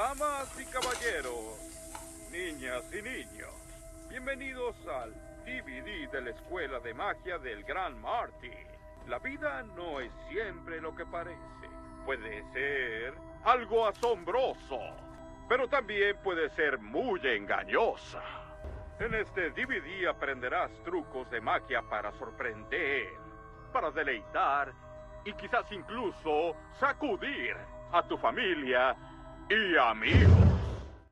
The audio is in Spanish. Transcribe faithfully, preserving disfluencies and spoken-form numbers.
Damas y caballeros, niñas y niños, bienvenidos al D V D de la Escuela de Magia del Gran Marty. La vida no es siempre lo que parece. Puede ser algo asombroso, pero también puede ser muy engañosa. En este D V D aprenderás trucos de magia para sorprender, para deleitar y quizás incluso sacudir a tu familia y amigos.